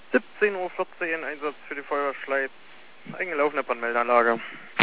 17:14 Uhr, Einsatz für die Feuerwehr Schleiz. Eingelaufen der Brandmeldeanlage.